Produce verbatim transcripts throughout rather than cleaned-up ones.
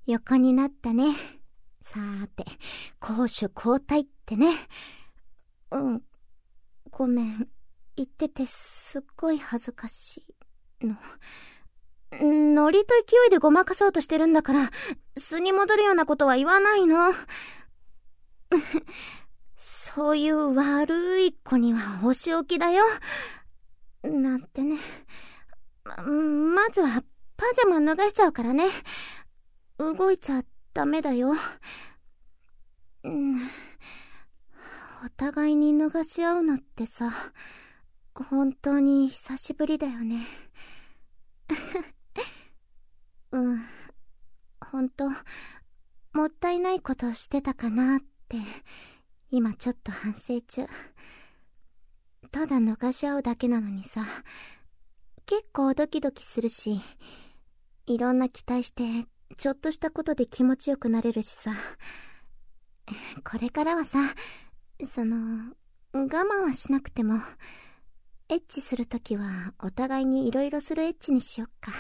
横になったね。さーて、攻守交代ってね。うん、ごめん。言っててすっごい恥ずかしいの。ノリと勢いでごまかそうとしてるんだから、素に戻るようなことは言わないの。そういう悪い子にはお仕置きだよ。なんてね。ま、まずはパジャマ脱がしちゃうからね。動いちゃダメだよ。うん、お互いに脱がし合うのってさ、本当に久しぶりだよね。うん、本当もったいないことをしてたかなって今ちょっと反省中。ただ脱がし合うだけなのにさ、結構ドキドキするし、いろんな期待してちょっとしたことで気持ちよくなれるしさ。これからはさ、その我慢はしなくても、エッチするときはお互いにいろいろするエッチにしよっか。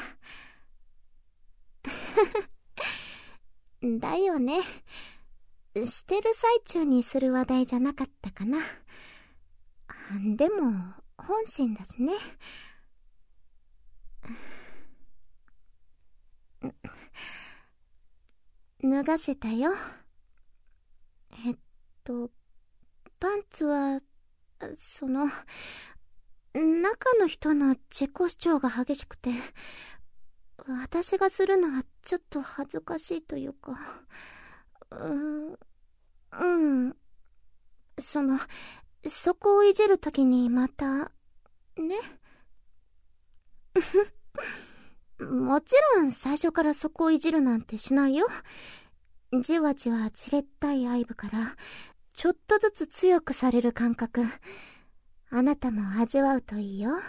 だよね。してる最中にする話題じゃなかったかな。でも本心だしね。脱がせたよ。えっとパンツはその中の人の自己主張が激しくて、私がするのはちょっと恥ずかしいというか、うーん、そのそこをいじるときにまたね。もちろん最初からそこをいじるなんてしないよ。じわじわじれったい愛撫からちょっとずつ強くされる感覚、あなたも味わうといいよ。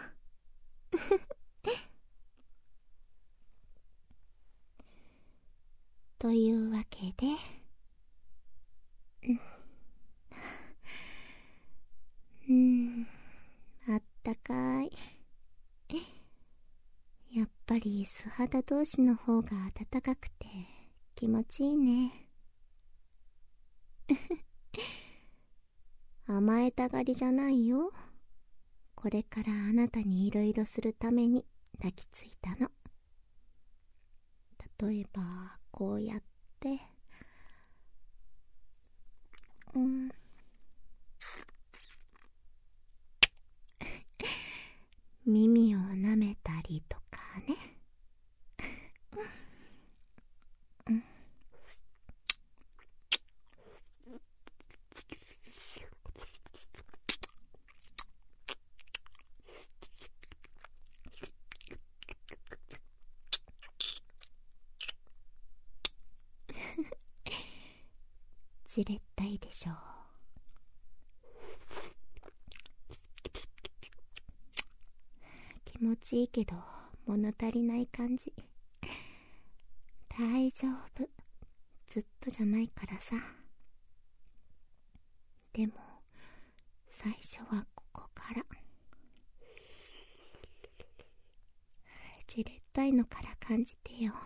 というわけで、うん、あったかい。やっぱり素肌同士の方が暖かくて気持ちいいね。甘えたがりじゃないよ。これからあなたにいろいろするために抱きついたの。例えばこうやってうん耳を舐めたりとかね。うん、じれったいでしょう。気持ちいいけど物足りない感じ。大丈夫、ずっとじゃないからさ。でも最初はここからじれったいのから感じてよ。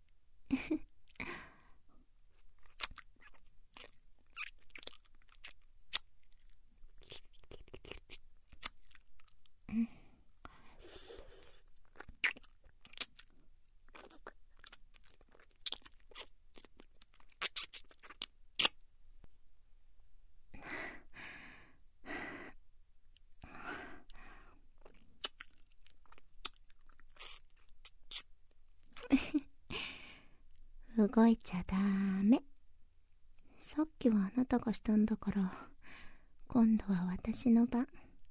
動いちゃダメ。さっきはあなたがしたんだから、今度は私の番。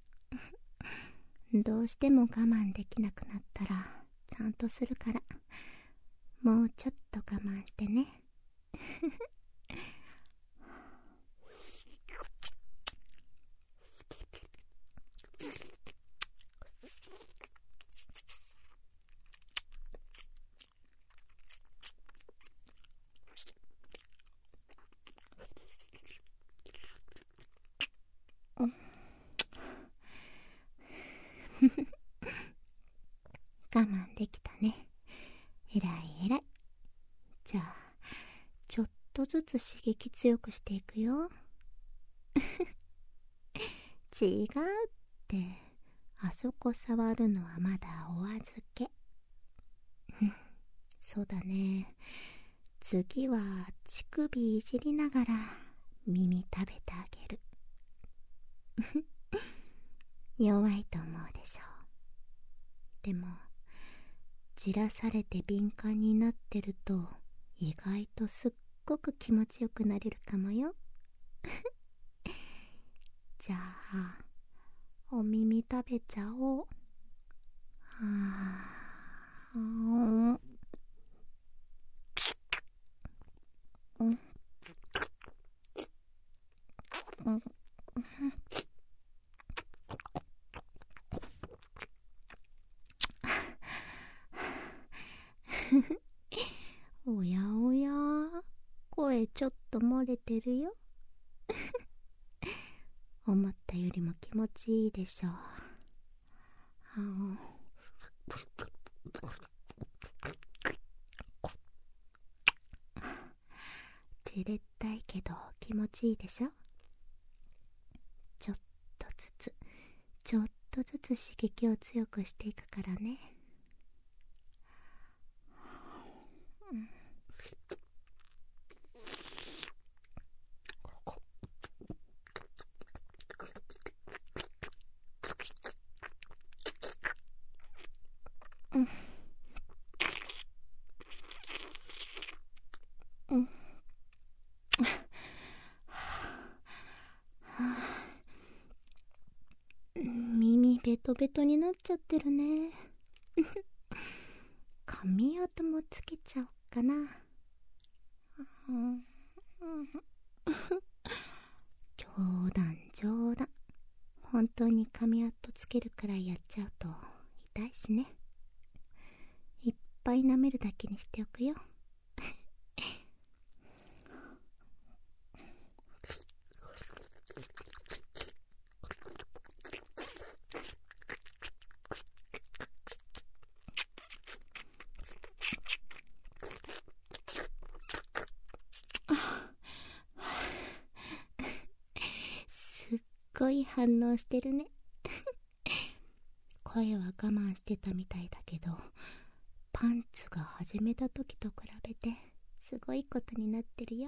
どうしても我慢できなくなったらちゃんとするから、もうちょっと我慢してね。我慢できたね。えらいえらい。じゃあとずつ刺激強くしていくよ。違うって、あそこ触るのはまだお預け。そうだね。次は乳首いじりながら耳食べてあげる。弱いと思うでしょ。でもじらされて敏感になってると意外とすっごく気持ちよくなれるかもよ。じゃあお耳食べちゃおう。はあ、うんうんうんおやおや、声ちょっと漏れてるよ。思ったよりも気持ちいいでしょう。じれったいけど気持ちいいでしょ。ちょっとずつちょっとずつ刺激を強くしていくからね。うんうん耳ベトベトになっちゃってるね。髪跡もつけちゃおっかな。冗談冗談。本当に髪跡つけるくらいやっちゃうと痛いしね。いっぱい舐めるだけにしておくよ。すっごい反応してるね。声は我慢してたみたいだけど、パンツが始めた時と比べてすごいことになってるよ。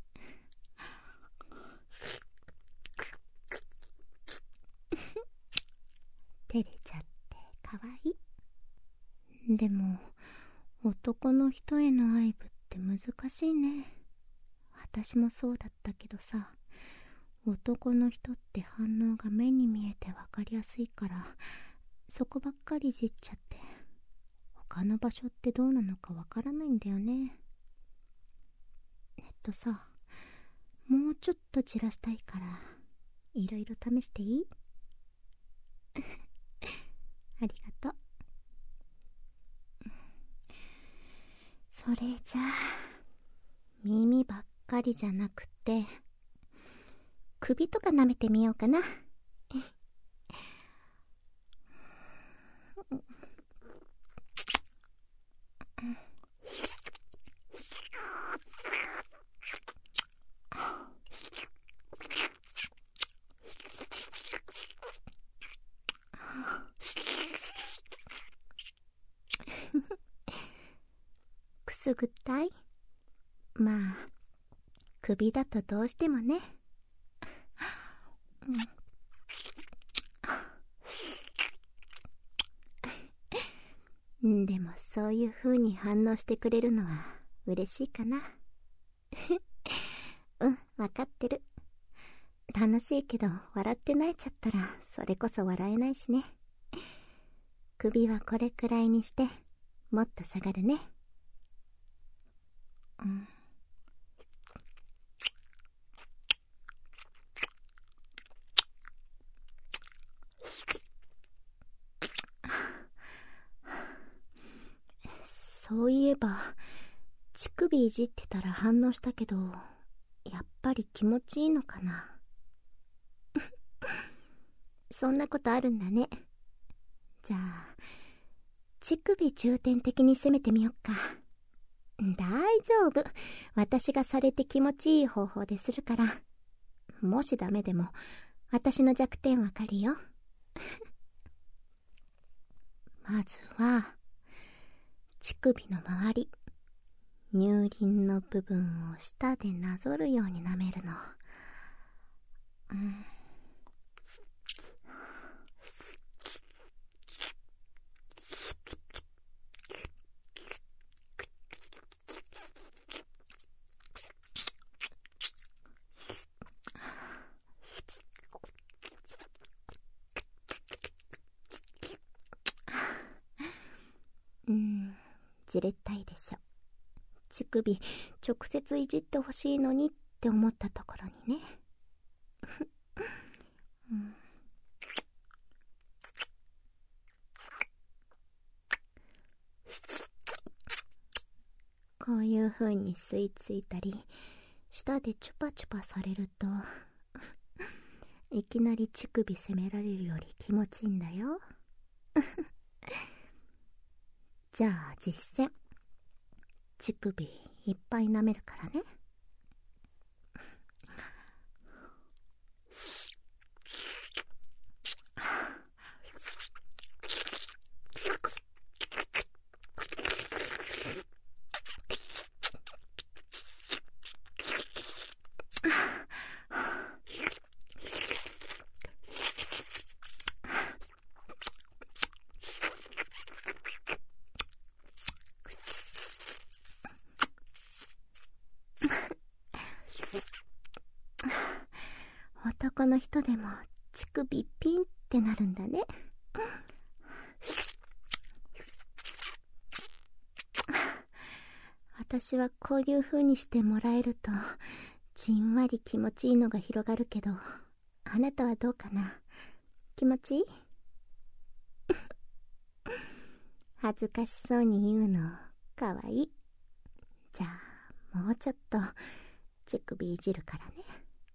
照れちゃってかわいい。でも男の人への愛撫って難しいね。私もそうだったけどさ、男の人って反応が目に見えてわかりやすいから、そこばっかりいじっちゃって他の場所ってどうなのかわからないんだよね。えっとさ、もうちょっとじらしたいからいろいろ試していい？ありがとう。それじゃあ耳ばっかりじゃなくて首とか舐めてみようかな。くすぐったい？まあ首だとどうしてもね。うん、でもそういう風に反応してくれるのは嬉しいかな。うん、わかってる。楽しいけど笑って泣いちゃったらそれこそ笑えないしね。首はこれくらいにしてもっと下がるね。うん。そういえば乳首いじってたら反応したけど、やっぱり気持ちいいのかな。そんなことあるんだね。じゃあ乳首重点的に攻めてみよっか。大丈夫。私がされて気持ちいい方法でするから。もしダメでも、私の弱点わかるよ。まずは、乳首の周り、乳輪の部分を舌でなぞるように舐めるの。うん。うん、じれったいでしょ。乳首直接いじってほしいのにって思ったところにね。うん、こういう風に吸い付いたり舌でチュパチュパされるといきなり乳首責められるより気持ちいいんだよ。じゃあ実践。乳首いっぱい舐めるからね。男の人でも乳首ピンってなるんだね。私はこういう風にしてもらえるとじんわり気持ちいいのが広がるけど、あなたはどうかな？気持ちいい？恥ずかしそうに言うのかわいい。じゃあもうちょっと乳首いじるからね。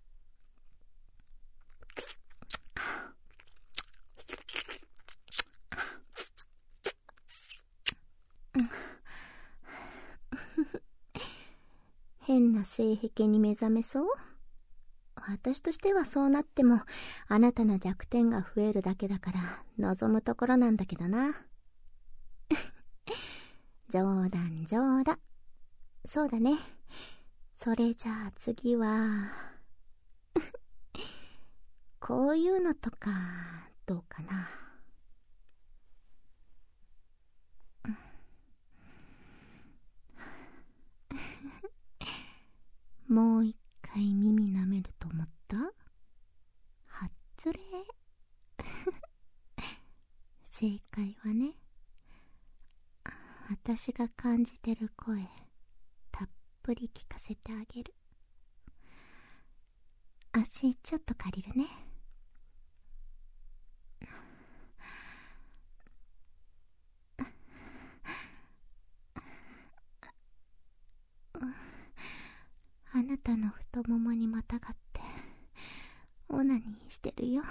変な性癖に目覚めそう？私としてはそうなってもあなたの弱点が増えるだけだから望むところなんだけどな。冗談冗談。そうだね。それじゃあ次はこういうのとかどうかな。もう一回耳舐めると思った？はっつれ正解はね、私が感じてる声たっぷり聞かせてあげる。足ちょっと借りるね。あなたの太ももにまたがってオナニーしてるよ。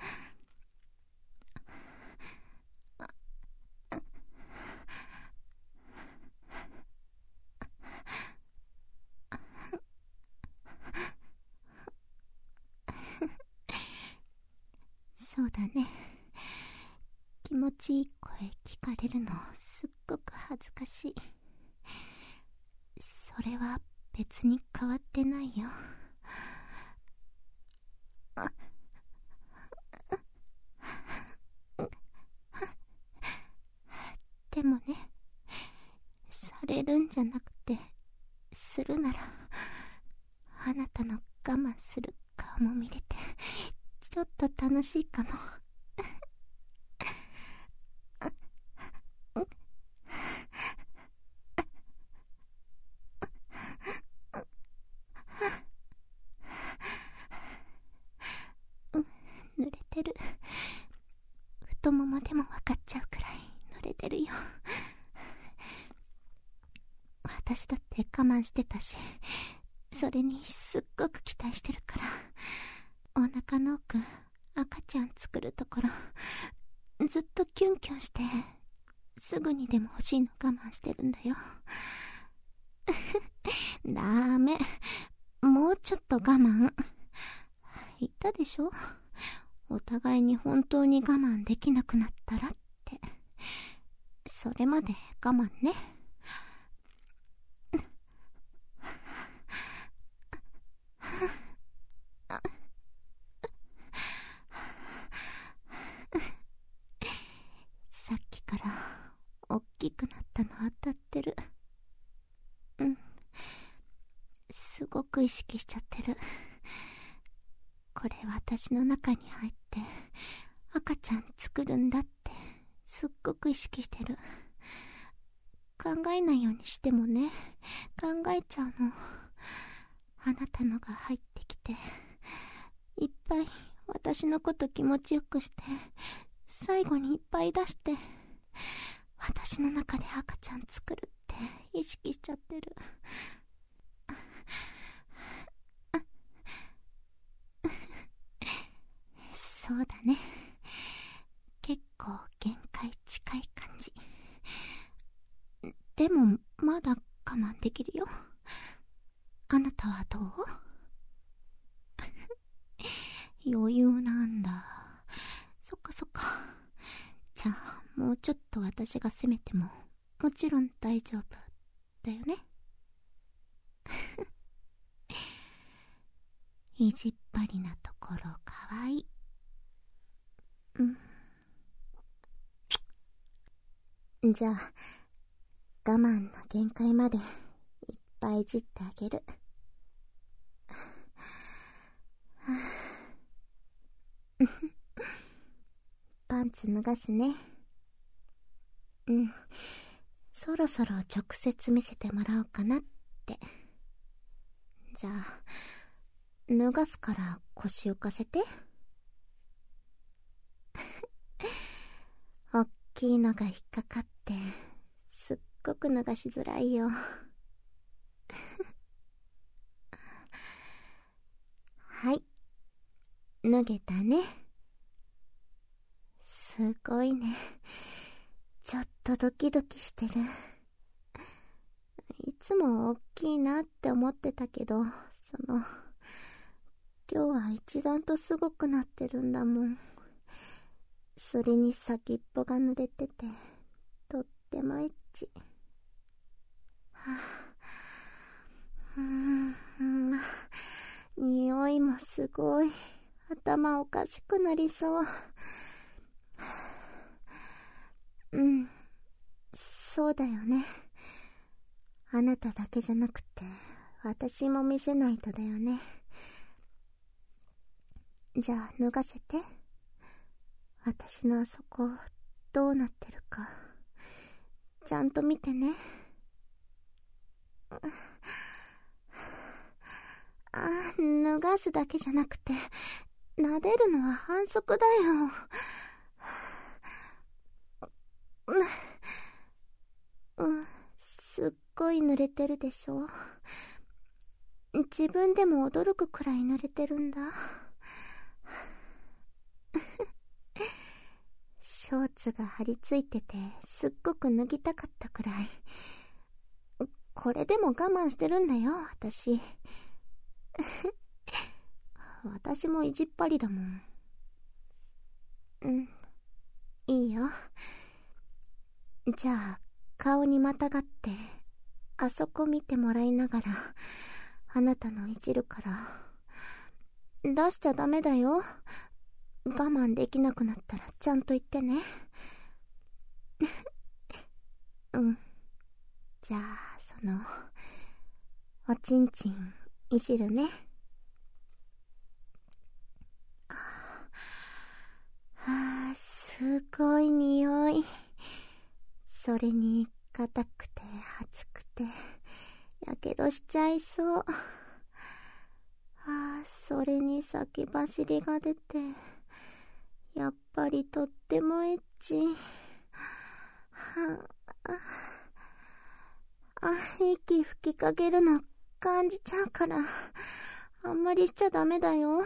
そうだね。気持ちいい声聞かれるのすっごく恥ずかしい。それは別に変わってないよ。でもね、されるんじゃなくてするならあなたの我慢する顔も見れてちょっと楽しいかも。濡れてる。太ももでも分かっちゃうくらい濡れてるよ。私だって我慢してたし、それにすっごく期待してるから。お腹の奥、赤ちゃん作るところずっとキュンキュンしてすぐにでも欲しいの我慢してるんだよ。 ダメ。もうちょっと我慢。言ったでしょ？お互いに本当に我慢できなくなったらって。それまで我慢ね。さっきから大きくなったの当たってる。うん。すごく意識しちゃってる。これ私の中に入って赤ちゃん作るんだってすっごく意識してる。考えないようにしてもね、考えちゃうの。あなたのが入ってきていっぱい私のこと気持ちよくして、最後にいっぱい出して私の中で赤ちゃん作るって意識しちゃってる。そうだね。結構限界近い感じ。でもまだ我慢できるよ。あなたはどう？余裕なんだ。そっかそっか。じゃあもうちょっと私が責めてももちろん大丈夫だよね。意地っ張りなところかわいい。うん。じゃあ我慢の限界までいっぱいいじってあげる。パンツ脱がすね。うん。そろそろ直接見せてもらおうかなって。じゃあ脱がすから腰浮かせて。おっきいのが引っかかってすっごく脱がしづらいよ。はい、脱げたね。すごいね。ちょっとドキドキしてる。いつも大きいなって思ってたけど、その今日は一段とすごくなってるんだもん。それに先っぽが濡れててとってもエッチ。はぁ、うーん、匂いもすごい。頭おかしくなりそう。うん、そうだよね。あなただけじゃなくて私も見せないとだよね。じゃあ脱がせて。私のあそこどうなってるかちゃんと見てね。あ、脱がすだけじゃなくて撫でるのは反則だよ。うん、すっごい濡れてるでしょ。自分でも驚くくらい濡れてるんだ。ショーツが張り付いててすっごく脱ぎたかったくらい。これでも我慢してるんだよ私。私も意地っ張りだもん。うん、いいよ。じゃあ顔にまたがってあそこ見てもらいながらあなたのいじるから。出しちゃダメだよ。我慢できなくなったらちゃんと言ってね。うん。じゃあそのおちんちんいじるね。はあ、すごい匂い。それに硬くて熱くてやけどしちゃいそう。はあ、それに先走りが出てやっぱりとってもエッチ。はあ、あ、息吹きかけるの感じちゃうからあんまりしちゃダメだよ。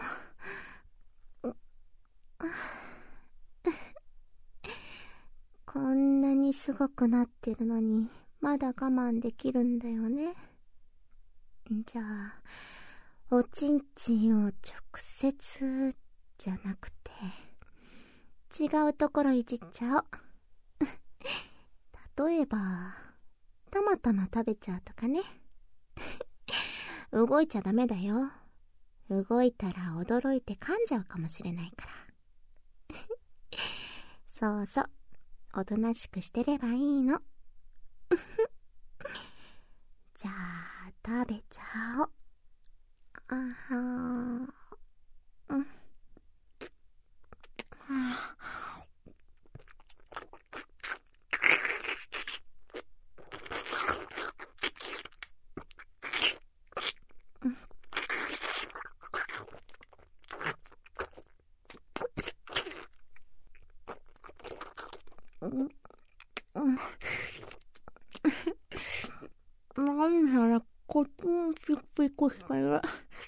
こんなにすごくなってるのにまだ我慢できるんだよね。 じゃあ、おちんちんを直接じゃなくて、違うところいじっちゃおう。例えば、たまたま食べちゃうとかね。動いちゃダメだよ。動いたら驚いて噛んじゃうかもしれないから。そうそう。おとなしくしてればいいの。じゃあ、食べちゃおう。あはー。うん。はあ。うん。うん。なんなら、こっちもピッピコしたよ。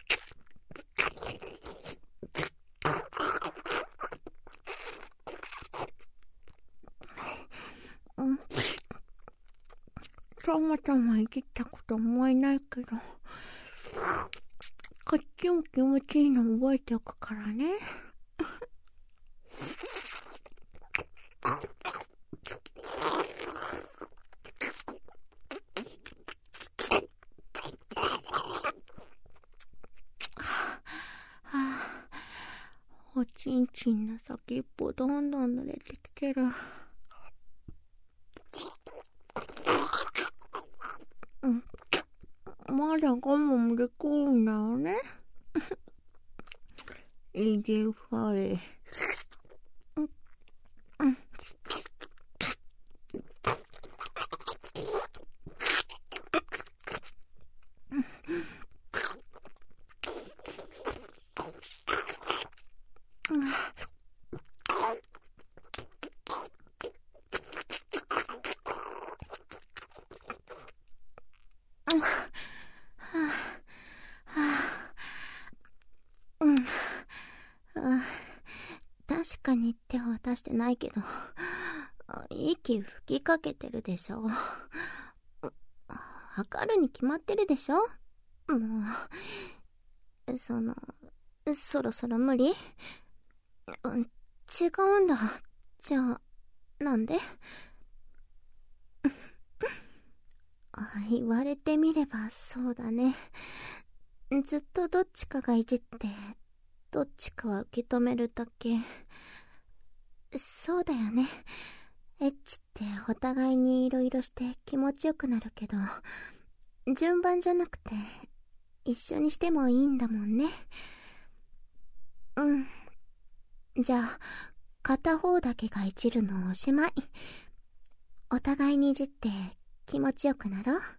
うん。たまたまいじったこと思いないけど、こっちも気持ちいいの覚えておくからね。おちんちんの先っぽどんどん濡れてきてる。うん。まだ我慢できるんだよね。意地悪い。うん。うん。確かに手を出してないけど、息吹きかけてるでしょ。測るに決まってるでしょ。もう、その、そろそろ無理？違うんだ。じゃあ、なんで？言われてみればそうだね。ずっとどっちかがいじって、どっちかは受け止めるだけ。そうだよね。エッチってお互いにいろいろして気持ちよくなるけど、順番じゃなくて一緒にしてもいいんだもんね。うん。じゃあ、片方だけがいじるのおしまい。お互いにいじって気持ちよくなろう。